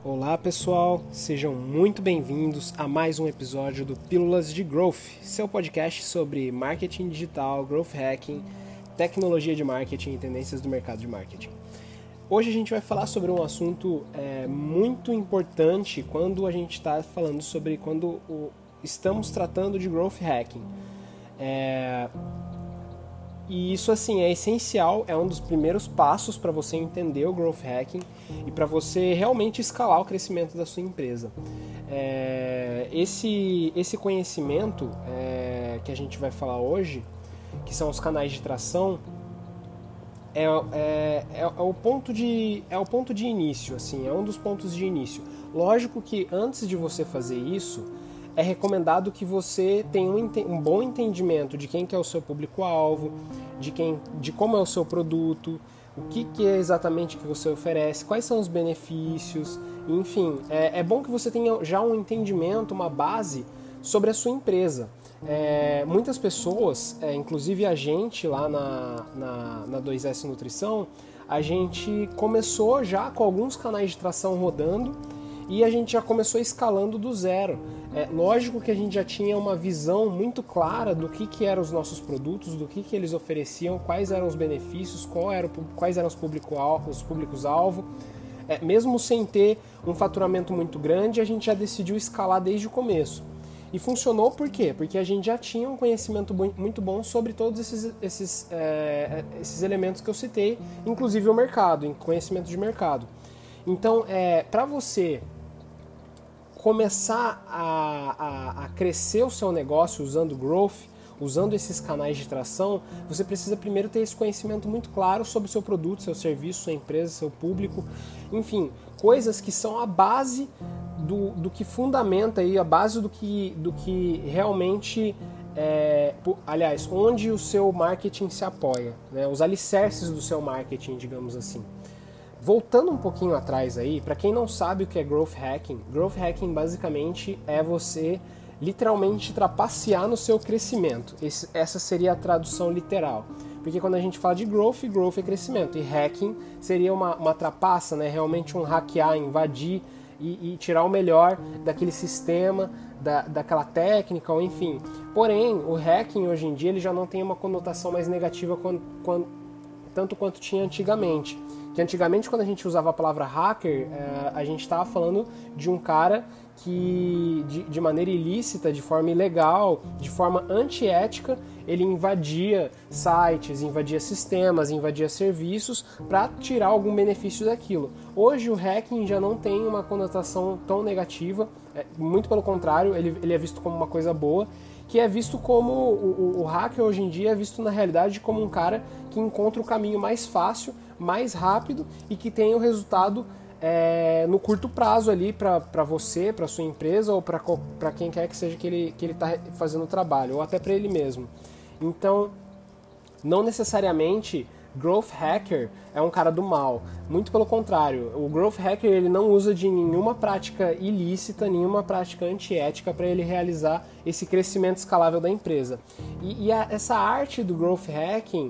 Olá pessoal, sejam muito bem-vindos a mais um episódio do Pílulas de Growth, seu podcast sobre marketing digital, growth hacking, tecnologia de marketing e tendências do mercado de marketing. Hoje a gente vai falar sobre um assunto muito importante quando a gente está falando sobre estamos tratando de growth hacking. E isso assim é essencial, é um dos primeiros passos para você entender o growth hacking e para você realmente escalar o crescimento da sua empresa. Esse conhecimento que a gente vai falar hoje, que são os canais de tração, é o ponto de início, assim, é um dos pontos de início. Lógico que antes de você fazer isso, é recomendado que você tenha um bom entendimento de quem que é o seu público-alvo, de como é o seu produto, o que é exatamente que você oferece, quais são os benefícios, enfim. É bom que você tenha já um entendimento, uma base sobre a sua empresa. Muitas pessoas, inclusive a gente lá na 2S Nutrição, a gente começou já com alguns canais de tração rodando, e a gente já começou escalando do zero. Lógico que a gente já tinha uma visão muito clara do que eram os nossos produtos, do que eles ofereciam, quais eram os benefícios, quais eram os públicos-alvo. Mesmo sem ter um faturamento muito grande, a gente já decidiu escalar desde o começo. E funcionou por quê? Porque a gente já tinha um conhecimento muito bom sobre todos esses elementos que eu citei, inclusive o mercado, conhecimento de mercado. Então, para você começar a crescer o seu negócio usando growth, usando esses canais de tração, você precisa primeiro ter esse conhecimento muito claro sobre o seu produto, seu serviço, sua empresa, seu público, enfim, coisas que são a base do que fundamenta aí, a base do que realmente aliás, onde o seu marketing se apoia, né? Os alicerces do seu marketing, digamos assim. Voltando um pouquinho atrás aí, para quem não sabe o que é growth hacking basicamente é você literalmente trapacear no seu crescimento. Essa seria a tradução literal. Porque quando a gente fala de growth é crescimento. E hacking seria uma trapaça, né? Realmente um hackear, invadir e tirar o melhor daquele sistema, daquela técnica, ou enfim. Porém, o hacking hoje em dia ele já não tem uma conotação mais negativa tanto quanto tinha antigamente. Que antigamente, quando a gente usava a palavra hacker, a gente estava falando de um cara que, de maneira ilícita, de forma ilegal, de forma antiética, ele invadia sites, invadia sistemas, invadia serviços para tirar algum benefício daquilo. Hoje o hacking já não tem uma conotação tão negativa, muito pelo contrário, ele é visto como uma coisa boa, que é visto como o hacker hoje em dia é visto na realidade como um cara que encontra o caminho mais fácil, mais rápido e que tem o resultado no curto prazo ali para você, para sua empresa ou para quem quer que seja que ele está fazendo o trabalho, ou até para ele mesmo. Então, não necessariamente growth hacker é um cara do mal, muito pelo contrário. O growth hacker ele não usa de nenhuma prática ilícita, nenhuma prática antiética para ele realizar esse crescimento escalável da empresa. Essa arte do growth hacking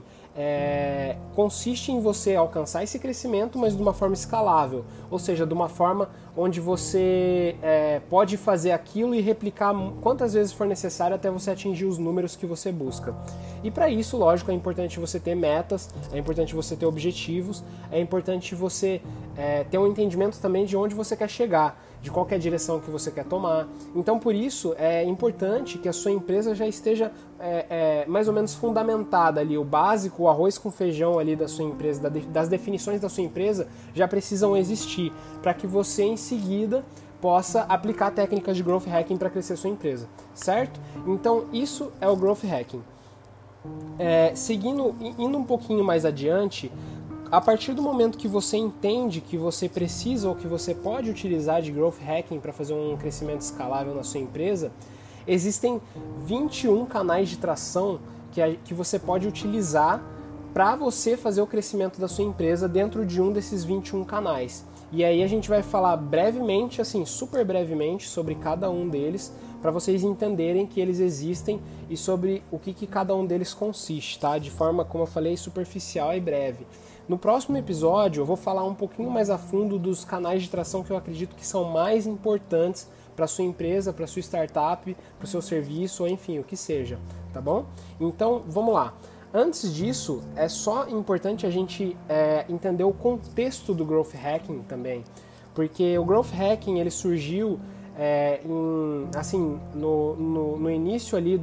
consiste em você alcançar esse crescimento, mas de uma forma escalável, ou seja, de uma forma onde você pode fazer aquilo e replicar quantas vezes for necessário até você atingir os números que você busca. E para isso, lógico, é importante você ter metas, é importante você ter objetivos, é importante você ter um entendimento também de onde você quer chegar, de qual que é a direção que você quer tomar. Então, por isso, é importante que a sua empresa já esteja mais ou menos fundamentada ali, o básico, o arroz com feijão ali da sua empresa, das definições da sua empresa já precisam existir, para que você em seguida possa aplicar técnicas de growth hacking para crescer sua empresa, certo? Então, isso é o growth hacking. Indo um pouquinho mais adiante, a partir do momento que você entende que você precisa ou que você pode utilizar de growth hacking para fazer um crescimento escalável na sua empresa, existem 21 canais de tração que você pode utilizar para você fazer o crescimento da sua empresa dentro de um desses 21 canais. E aí a gente vai falar brevemente, assim, super brevemente sobre cada um deles, para vocês entenderem que eles existem e sobre o que cada um deles consiste, tá? De forma, como eu falei, superficial e breve. No próximo episódio eu vou falar um pouquinho mais a fundo dos canais de tração que eu acredito que são mais importantes para sua empresa, para sua startup, para o seu serviço, ou enfim, o que seja, tá bom? Então, vamos lá. Antes disso, é só importante a gente entender o contexto do Growth Hacking também, porque o Growth Hacking ele surgiu no início ali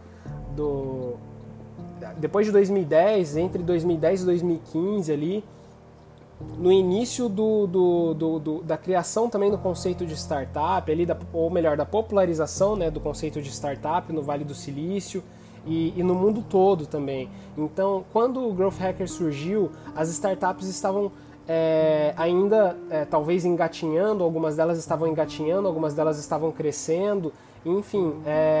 depois de 2010, entre 2010 e 2015 ali, no início da criação também do conceito de startup, ali ou melhor, da popularização, né, do conceito de startup no Vale do Silício e no mundo todo também. Então, quando o Growth Hacker surgiu, as startups estavam ainda talvez engatinhando, algumas delas estavam engatinhando, algumas delas estavam crescendo, enfim,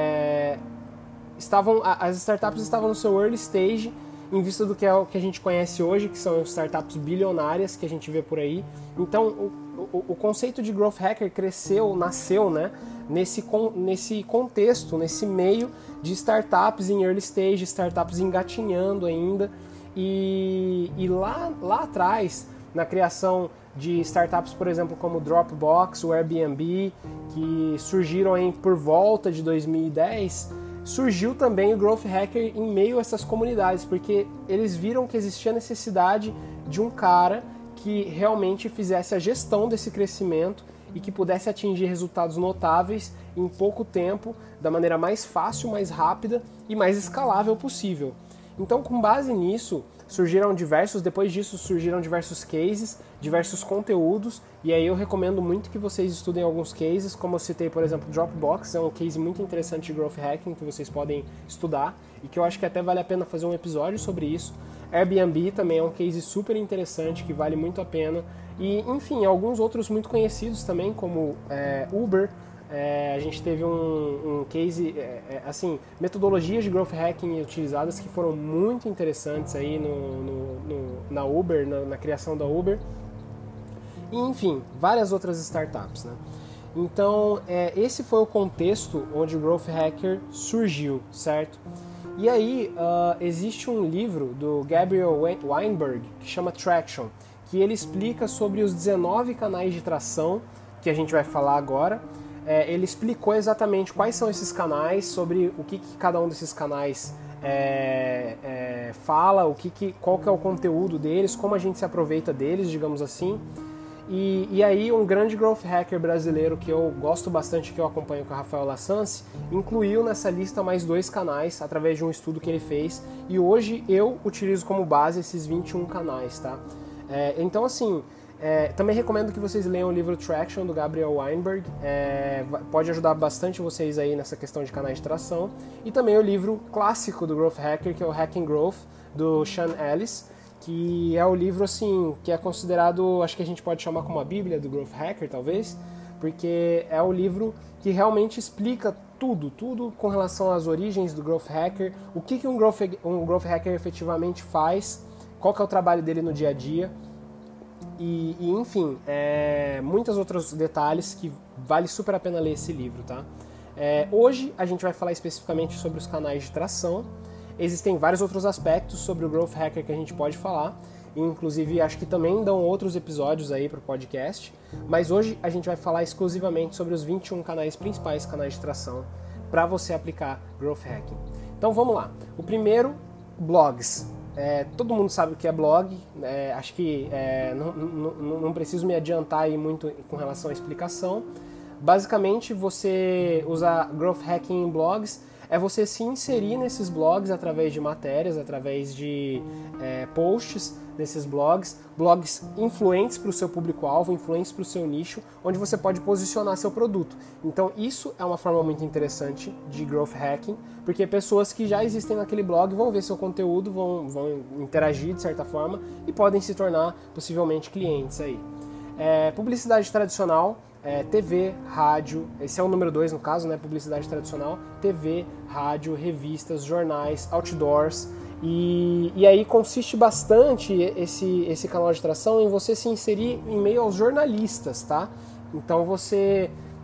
as startups estavam no seu early stage, em vista do que é o que a gente conhece hoje, que são startups bilionárias que a gente vê por aí. Então, o conceito de Growth Hacker nasceu, né, nesse contexto, nesse meio de startups em early stage, startups engatinhando ainda, e lá atrás, na criação de startups, por exemplo, como o Dropbox, o Airbnb, que surgiram por volta de 2010, surgiu também o Growth Hacker em meio a essas comunidades, porque eles viram que existia necessidade de um cara que realmente fizesse a gestão desse crescimento e que pudesse atingir resultados notáveis em pouco tempo, da maneira mais fácil, mais rápida e mais escalável possível. Então, com base nisso, depois disso surgiram diversos cases, diversos conteúdos, e aí eu recomendo muito que vocês estudem alguns cases, como eu citei, por exemplo, Dropbox, é um case muito interessante de Growth Hacking que vocês podem estudar, e que eu acho que até vale a pena fazer um episódio sobre isso. Airbnb também é um case super interessante, que vale muito a pena, e enfim, alguns outros muito conhecidos também, como Uber. A gente teve um case, metodologias de Growth Hacking utilizadas que foram muito interessantes aí na Uber, na criação da Uber. E, enfim, várias outras startups, né? Então, esse foi o contexto onde o Growth Hacker surgiu, certo? E aí, existe um livro do Gabriel Weinberg que chama Traction, que ele explica sobre os 19 canais de tração que a gente vai falar agora. Ele explicou exatamente quais são esses canais, sobre o que cada um desses canais fala, qual que é o conteúdo deles, como a gente se aproveita deles, digamos assim. E aí um grande growth hacker brasileiro que eu gosto bastante, que eu acompanho, com o Rafael Lassance, incluiu nessa lista mais 2 canais através de um estudo que ele fez, e hoje eu utilizo como base esses 21 canais, tá? Então assim, também recomendo que vocês leiam o livro Traction, do Gabriel Weinberg, pode ajudar bastante vocês aí nessa questão de canais de tração, e também o livro clássico do Growth Hacker, que é o Hacking Growth, do Sean Ellis, que é o livro assim, que é considerado, acho que a gente pode chamar como a bíblia do Growth Hacker, talvez, porque é o livro que realmente explica tudo com relação às origens do Growth Hacker, o que um Growth Hacker efetivamente faz, qual que é o trabalho dele no dia a dia, e enfim, muitos outros detalhes que vale super a pena ler esse livro, tá? Hoje a gente vai falar especificamente sobre os canais de tração. Existem vários outros aspectos sobre o Growth Hacker que a gente pode falar, inclusive acho que também dão outros episódios aí para o podcast, mas hoje a gente vai falar exclusivamente sobre os 21 principais canais de tração para você aplicar Growth Hacking. Então vamos lá. O primeiro, blogs. Todo mundo sabe o que é blog, acho que não preciso me adiantar aí muito com relação à explicação. Basicamente, você usar Growth Hacking em blogs você se inserir nesses blogs através de matérias, através de posts nesses blogs influentes para o seu público-alvo, influentes para o seu nicho, onde você pode posicionar seu produto. Então isso é uma forma muito interessante de Growth Hacking, porque pessoas que já existem naquele blog vão ver seu conteúdo, vão interagir de certa forma e podem se tornar possivelmente clientes aí. Publicidade tradicional, TV, rádio, esse é o número 2 no caso, né? Publicidade tradicional, TV, rádio, revistas, jornais, outdoors, e aí consiste bastante esse canal de tração em você se inserir em meio aos jornalistas, tá? Então você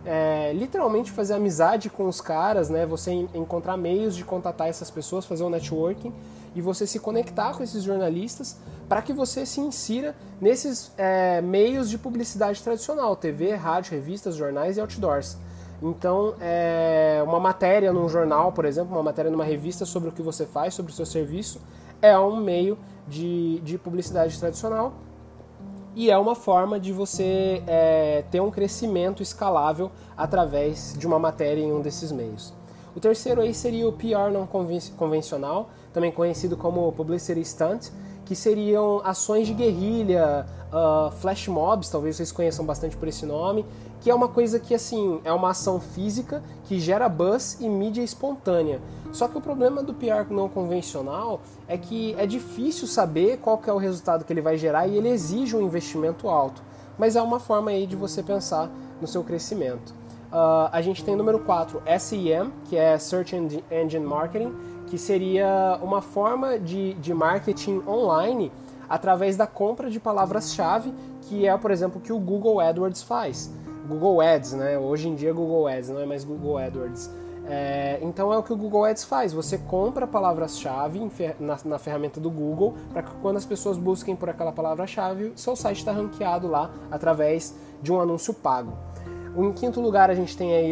literalmente fazer amizade com os caras, né? Você encontrar meios de contatar essas pessoas, fazer um networking e você se conectar com esses jornalistas para que você se insira nesses meios de publicidade tradicional, TV, rádio, revistas, jornais e outdoors. Então, uma matéria num jornal, por exemplo, uma matéria numa revista sobre o que você faz, sobre o seu serviço, é um meio de publicidade tradicional e é uma forma de você ter um crescimento escalável através de uma matéria em um desses meios. O terceiro aí seria o PR não convencional, também conhecido como Publicity Stunt, que seriam ações de guerrilha, flash mobs, talvez vocês conheçam bastante por esse nome, que é uma coisa que, assim, é uma ação física que gera buzz e mídia espontânea. Só que o problema do PR não convencional é que é difícil saber qual que é o resultado que ele vai gerar e ele exige um investimento alto. Mas é uma forma aí de você pensar no seu crescimento. A gente tem o número 4, SEM, que é Search Engine Marketing, que seria uma forma de marketing online através da compra de palavras-chave, que é, por exemplo, o que o Google AdWords faz. Google Ads, né? Hoje em dia é Google Ads, não é mais Google AdWords. Então é o que o Google Ads faz, você compra palavras-chave na ferramenta do Google para que quando as pessoas busquem por aquela palavra-chave, seu site está ranqueado lá através de um anúncio pago. Em quinto lugar, a gente tem aí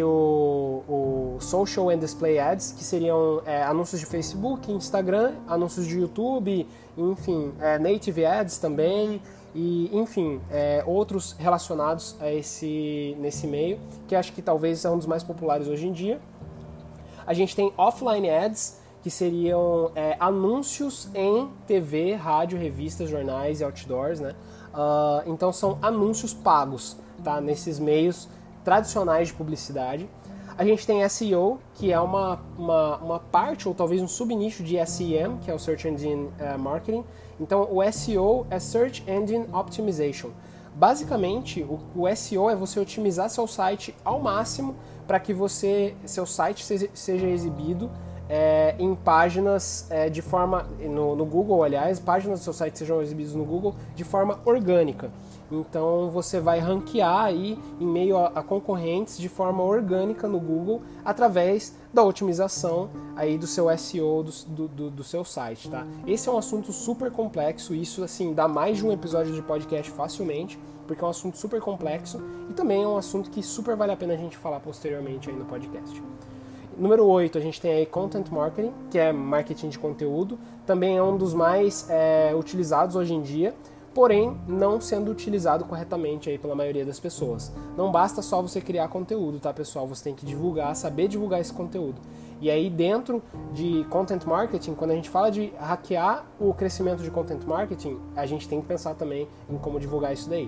o Social and Display Ads, que seriam anúncios de Facebook, Instagram, anúncios de YouTube, enfim, Native Ads também, e enfim, outros relacionados a nesse meio, que acho que talvez é um dos mais populares hoje em dia. A gente tem Offline Ads, que seriam anúncios em TV, rádio, revistas, jornais e outdoors, né? Então são anúncios pagos, tá? Nesses meios tradicionais de publicidade. A gente tem SEO, que é uma parte ou talvez um subnicho de SEM, que é o Search Engine Marketing. Então o SEO é Search Engine Optimization. Basicamente, o SEO é você otimizar seu site ao máximo para que seu site seja exibido em páginas de forma, no Google, aliás, páginas do seu site sejam exibidas no Google de forma orgânica. Então você vai ranquear aí em meio a concorrentes de forma orgânica no Google através da otimização aí do seu SEO do seu site, tá? Esse é um assunto super complexo, isso assim dá mais de um episódio de podcast facilmente, porque é um assunto super complexo e também é um assunto que super vale a pena a gente falar posteriormente aí no podcast. Número 8, a gente tem aí Content Marketing, que é marketing de conteúdo, também é um dos mais utilizados hoje em dia, porém não sendo utilizado corretamente aí pela maioria das pessoas. Não basta só você criar conteúdo, tá, pessoal? Você tem que divulgar, saber divulgar esse conteúdo. E aí dentro de Content Marketing, quando a gente fala de hackear o crescimento de Content Marketing, a gente tem que pensar também em como divulgar isso daí.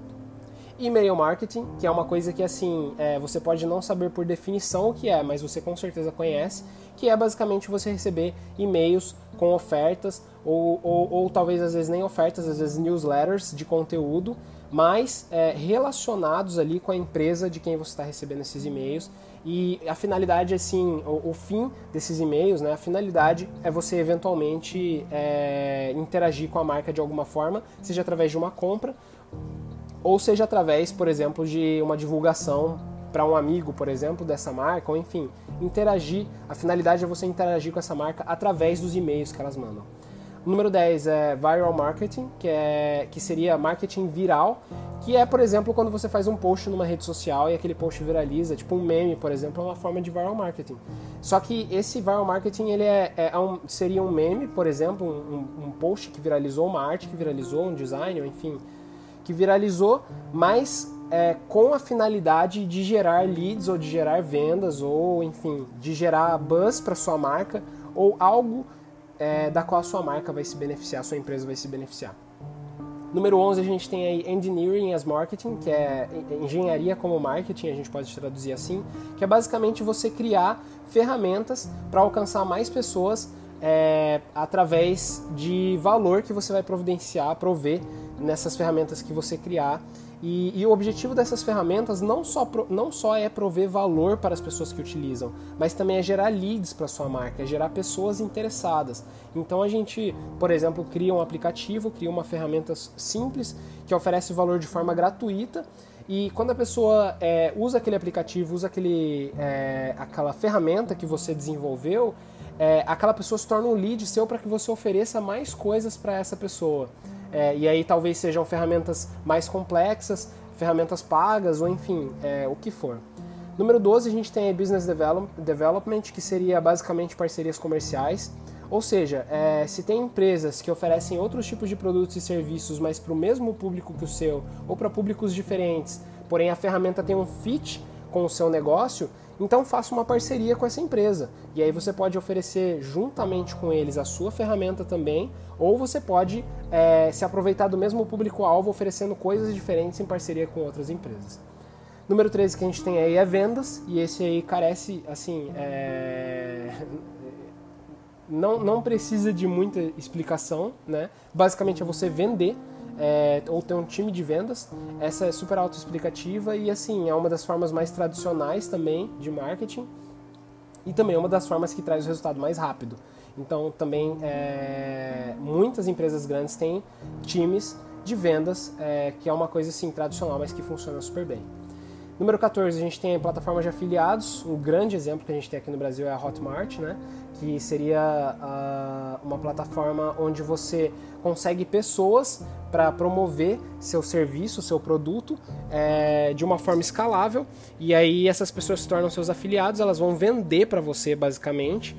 E-mail marketing, que é uma coisa que assim, você pode não saber por definição o que é, mas você com certeza conhece, que é basicamente você receber e-mails com ofertas, ou talvez às vezes nem ofertas, às vezes newsletters de conteúdo, mas relacionados ali com a empresa de quem você está recebendo esses e-mails. E a finalidade, assim, o fim desses e-mails, né, a finalidade é você eventualmente interagir com a marca de alguma forma, seja através de uma compra, ou seja através, por exemplo, de uma divulgação para um amigo, por exemplo, dessa marca, ou enfim, interagir. A finalidade é você interagir com essa marca através dos e-mails que elas mandam. O número 10 é Viral Marketing, que seria marketing viral, que é, por exemplo, quando você faz um post numa rede social e aquele post viraliza, tipo um meme, por exemplo, é uma forma de Viral Marketing. Só que esse Viral Marketing ele seria um meme, por exemplo, um post que viralizou, uma arte que viralizou, um design, ou enfim, que viralizou, mas com a finalidade de gerar leads ou de gerar vendas ou, enfim, de gerar buzz para sua marca ou algo da qual a sua marca vai se beneficiar, a sua empresa vai se beneficiar. Número 11, a gente tem aí Engineering as Marketing, que é engenharia como marketing, a gente pode traduzir assim, que é basicamente você criar ferramentas para alcançar mais pessoas através de valor que você vai prover nessas ferramentas que você criar. E o objetivo dessas ferramentas não só é prover valor para as pessoas que utilizam, mas também é gerar leads para a sua marca, é gerar pessoas interessadas. Então a gente, por exemplo, cria um aplicativo, cria uma ferramenta simples que oferece valor de forma gratuita E quando a pessoa usa aquele aplicativo, usa aquela ferramenta que você desenvolveu, aquela pessoa se torna um lead seu para que você ofereça mais coisas para essa pessoa. E aí talvez sejam ferramentas mais complexas, ferramentas pagas ou enfim, o que for. Número 12, a gente tem a Business Development, que seria basicamente parcerias comerciais. Ou seja, se tem empresas que oferecem outros tipos de produtos e serviços, mas para o mesmo público que o seu, ou para públicos diferentes, porém a ferramenta tem um fit com o seu negócio, então faça uma parceria com essa empresa. E aí você pode oferecer juntamente com eles a sua ferramenta também, ou você pode se aproveitar do mesmo público-alvo oferecendo coisas diferentes em parceria com outras empresas. Número 13 que a gente tem aí é vendas, e esse aí carece, assim, não precisa de muita explicação, né? Basicamente é você vender, ou ter um time de vendas. Essa é super autoexplicativa e, assim, é uma das formas mais tradicionais também de marketing e também é uma das formas que traz o resultado mais rápido. Então, também, muitas empresas grandes têm times de vendas, que é uma coisa, assim, tradicional, mas que funciona super bem. Número 14, a gente tem a plataforma de afiliados. Um grande exemplo que a gente tem aqui no Brasil é a Hotmart, né? Que seria uma plataforma onde você consegue pessoas para promover seu serviço, seu produto de uma forma escalável, e aí essas pessoas se tornam seus afiliados, elas vão vender para você basicamente,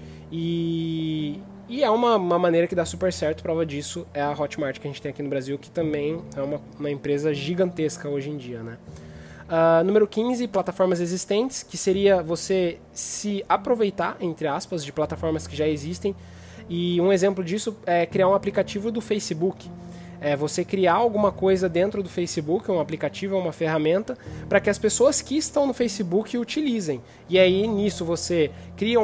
e é uma maneira que dá super certo. Prova disso é a Hotmart que a gente tem aqui no Brasil, que também é uma empresa gigantesca hoje em dia, né? Número 15, plataformas existentes, que seria você se aproveitar, entre aspas, de plataformas que já existem. E um exemplo disso é criar um aplicativo do Facebook. Você criar alguma coisa dentro do Facebook, um aplicativo, uma ferramenta, para que as pessoas que estão no Facebook utilizem. E aí, nisso, você cria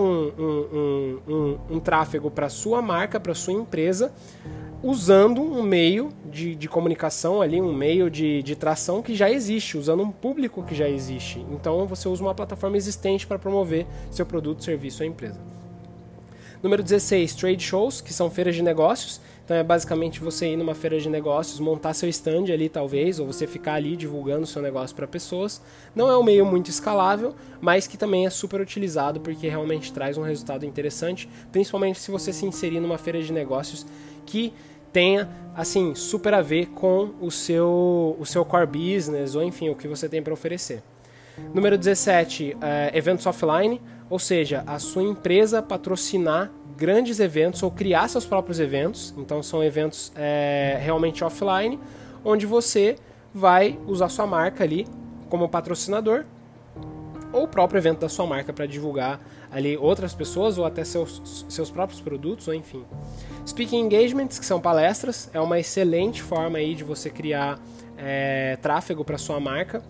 um tráfego para sua marca, para sua empresa, usando um meio de comunicação ali, um meio de tração que já existe, usando um público que já existe. Então você usa uma plataforma existente para promover seu produto, serviço ou empresa. Número 16, trade shows, que são feiras de negócios. Então é basicamente você ir numa feira de negócios, montar seu stand ali talvez, ou você ficar ali divulgando seu negócio para pessoas. Não é um meio muito escalável, mas que também é super utilizado porque realmente traz um resultado interessante, principalmente se você se inserir numa feira de negócios que tenha, assim, super a ver com o seu core business, ou enfim, o que você tem para oferecer. Número 17, eventos offline, ou seja, a sua empresa patrocinar grandes eventos ou criar seus próprios eventos. Então são eventos realmente offline, onde você vai usar sua marca ali como patrocinador, ou o próprio evento da sua marca para divulgar ali outras pessoas ou até seus próprios produtos, ou enfim. Speaking engagements, que são palestras, é uma excelente forma aí de você criar tráfego para sua marca.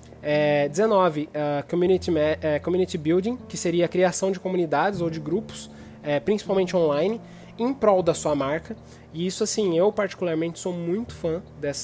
19, community building, que seria a criação de comunidades ou de grupos, principalmente online, em prol da sua marca. E isso, assim, eu particularmente sou muito fã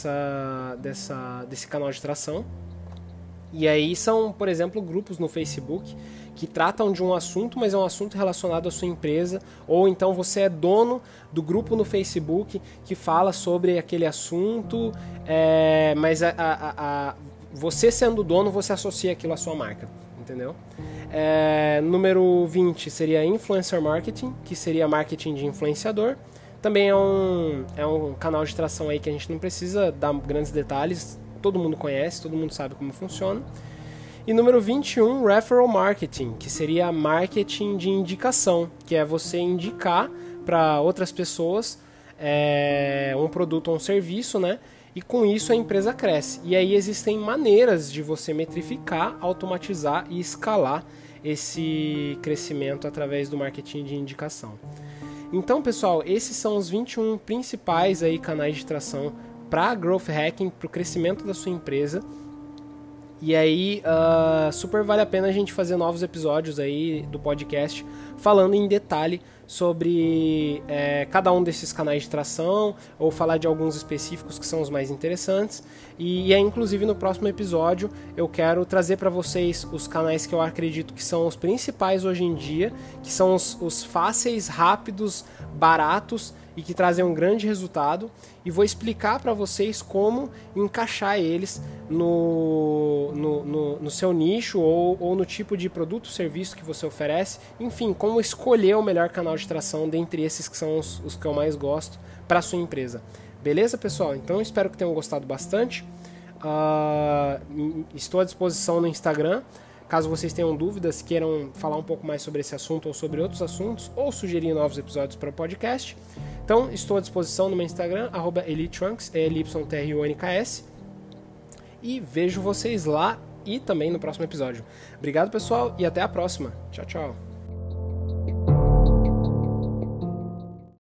desse canal de tração. E aí são, por exemplo, grupos no Facebook que tratam de um assunto, mas é um assunto relacionado à sua empresa, ou então você é dono do grupo no Facebook que fala sobre aquele assunto, mas você sendo dono, você associa aquilo à sua marca, entendeu? Número 20 seria Influencer Marketing, que seria marketing de influenciador. Também é um canal de tração aí que a gente não precisa dar grandes detalhes, todo mundo conhece, todo mundo sabe como funciona. E número 21, Referral Marketing, que seria marketing de indicação, que é você indicar para outras pessoas um produto ou um serviço, né? E com isso a empresa cresce. E aí existem maneiras de você metrificar, automatizar e escalar esse crescimento através do marketing de indicação. Então, pessoal, esses são os 21 principais aí canais de tração para Growth Hacking, para o crescimento da sua empresa. E aí, super vale a pena a gente fazer novos episódios aí do podcast falando em detalhe sobre cada um desses canais de tração, ou falar de alguns específicos que são os mais interessantes. E inclusive no próximo episódio eu quero trazer para vocês os canais que eu acredito que são os principais hoje em dia, que são os fáceis, rápidos, baratos e que trazem um grande resultado, e vou explicar para vocês como encaixar eles no seu nicho ou no tipo de produto ou serviço que você oferece, enfim, como escolher o melhor canal de tração dentre esses que são os que eu mais gosto para a sua empresa. Beleza, pessoal? Então espero que tenham gostado bastante. Estou à disposição no Instagram. Caso vocês tenham dúvidas, queiram falar um pouco mais sobre esse assunto ou sobre outros assuntos, ou sugerir novos episódios para o podcast, então estou à disposição no meu Instagram, @EliTrunks, ELYTRONKS, e vejo vocês lá e também no próximo episódio. Obrigado, pessoal, e até a próxima. Tchau, tchau.